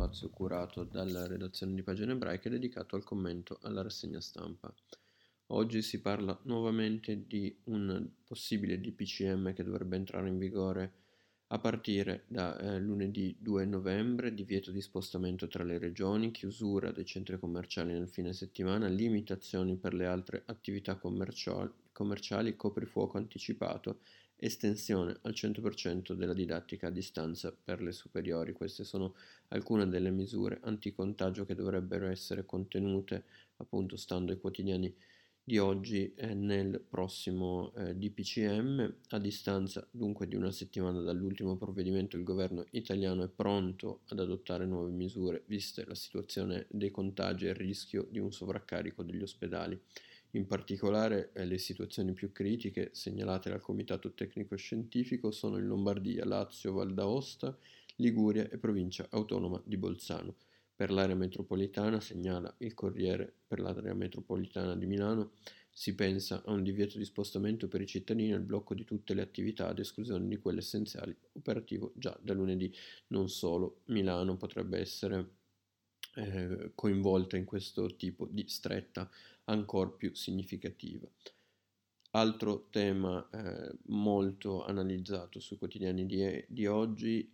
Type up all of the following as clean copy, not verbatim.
spazio curato dalla redazione di Pagine Ebraiche dedicato al commento alla rassegna stampa. Oggi si parla nuovamente di un possibile DPCM che dovrebbe entrare in vigore a partire da lunedì 2 novembre, divieto di spostamento tra le regioni, chiusura dei centri commerciali nel fine settimana, limitazioni per le altre attività commerciali, coprifuoco anticipato, estensione al 100% della didattica a distanza per le superiori. Queste sono alcune delle misure anticontagio che dovrebbero essere contenute, appunto, stando ai quotidiani di oggi nel prossimo DPCM. A distanza dunque di una settimana dall'ultimo provvedimento, il governo italiano è pronto ad adottare nuove misure, viste la situazione dei contagi e il rischio di un sovraccarico degli ospedali. In particolare le situazioni più critiche segnalate dal Comitato Tecnico Scientifico sono in Lombardia, Lazio, Val d'Aosta, Liguria e Provincia Autonoma di Bolzano. Per l'area metropolitana, segnala il Corriere, per l'area metropolitana di Milano, si pensa a un divieto di spostamento per i cittadini e al blocco di tutte le attività ad esclusione di quelle essenziali, operativo già da lunedì. Non solo, Milano potrebbe essere coinvolta in questo tipo di stretta ancora più significativa. Altro tema molto analizzato sui quotidiani di oggi,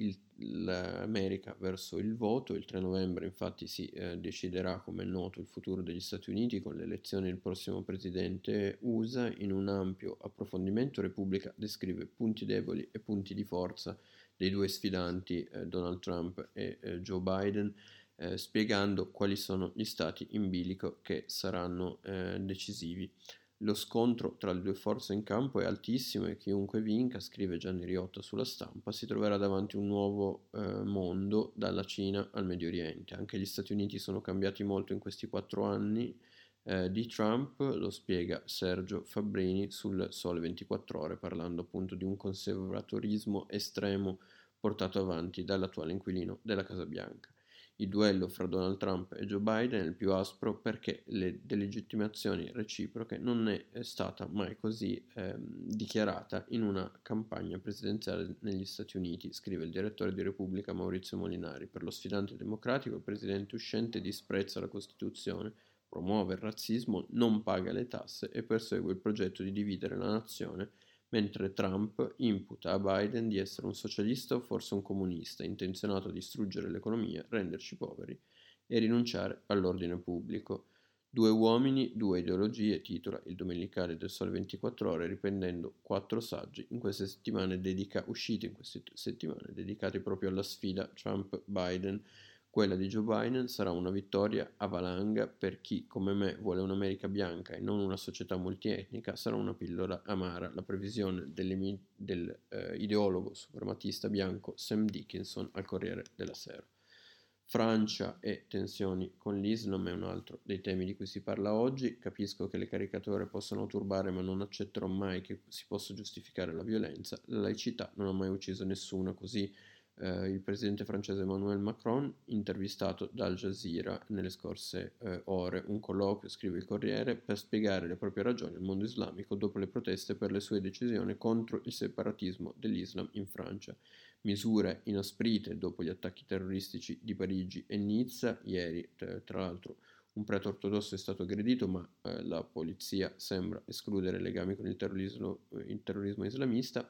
l'America verso il voto. Il 3 novembre infatti si deciderà, come è noto, il futuro degli Stati Uniti con l'elezione del prossimo presidente USA. In un ampio approfondimento Repubblica descrive punti deboli e punti di forza dei due sfidanti, Donald Trump e Joe Biden, spiegando quali sono gli stati in bilico che saranno decisivi. Lo scontro tra le due forze in campo è altissimo e chiunque vinca, scrive Gianni Riotta sulla Stampa, si troverà davanti un nuovo mondo, dalla Cina al Medio Oriente. Anche gli Stati Uniti sono cambiati molto in questi 4 anni di Trump, lo spiega Sergio Fabbrini sul Sole 24 Ore, parlando appunto di un conservatorismo estremo portato avanti dall'attuale inquilino della Casa Bianca. Il duello fra Donald Trump e Joe Biden è il più aspro perché le delegittimazioni reciproche non è stata mai così dichiarata in una campagna presidenziale negli Stati Uniti, scrive il direttore di Repubblica Maurizio Molinari. Per lo sfidante democratico, il presidente uscente disprezza la Costituzione, promuove il razzismo, non paga le tasse e persegue il progetto di dividere la nazione, mentre Trump imputa a Biden di essere un socialista o forse un comunista, intenzionato a distruggere l'economia, renderci poveri e rinunciare all'ordine pubblico. Due uomini, due ideologie, titola il Domenicale del Sole 24 Ore, riprendendo 4 saggi usciti in queste settimane dedicati proprio alla sfida Trump-Biden. Quella di Joe Biden sarà una vittoria a valanga per chi, come me, vuole un'America bianca e non una società multietnica. Sarà una pillola amara. La previsione dell'ideologo suprematista bianco Sam Dickinson al Corriere della Sera. Francia e tensioni con l'Islam è un altro dei temi di cui si parla oggi. Capisco che le caricature possano turbare, ma non accetterò mai che si possa giustificare la violenza. La laicità non ha mai ucciso nessuno, così il presidente francese Emmanuel Macron, intervistato da Al Jazeera nelle scorse ore. Un colloquio, scrive il Corriere, per spiegare le proprie ragioni al mondo islamico dopo le proteste per le sue decisioni contro il separatismo dell'Islam in Francia. Misure inasprite dopo gli attacchi terroristici di Parigi e Nizza. Ieri, tra l'altro, un prete ortodosso è stato aggredito, ma la polizia sembra escludere legami con il terrorismo islamista.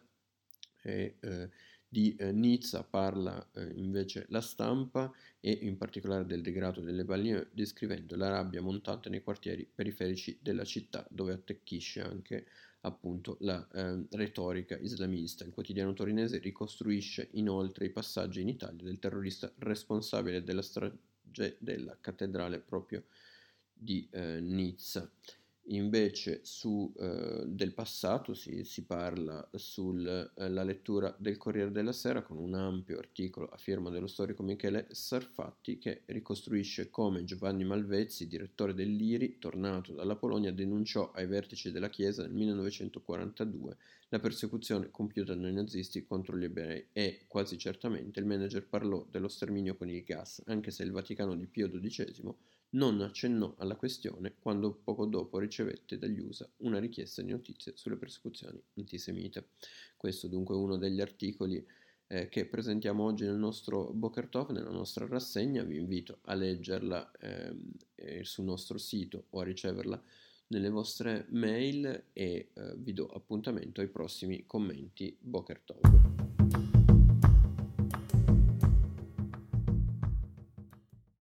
Di Nizza parla invece La Stampa, e in particolare del degrado delle banlieue, descrivendo la rabbia montante nei quartieri periferici della città, dove attecchisce anche appunto la retorica islamista. Il quotidiano torinese ricostruisce inoltre i passaggi in Italia del terrorista responsabile della strage della cattedrale proprio di Nizza. Invece del passato si parla sulla lettura del Corriere della Sera, con un ampio articolo a firma dello storico Michele Sarfatti, che ricostruisce come Giovanni Malvezzi, direttore dell'IRI, tornato dalla Polonia, denunciò ai vertici della Chiesa nel 1942 la persecuzione compiuta dai nazisti contro gli ebrei, e quasi certamente il manager parlò dello sterminio con il gas, anche se il Vaticano di Pio XII non accennò alla questione quando poco dopo ricevette dagli USA una richiesta di notizie sulle persecuzioni antisemite. Questo dunque è uno degli articoli che presentiamo oggi nel nostro Boker Tov, nella nostra rassegna. Vi invito a leggerla sul nostro sito o a riceverla nelle vostre mail e vi do appuntamento ai prossimi commenti Boker Tov.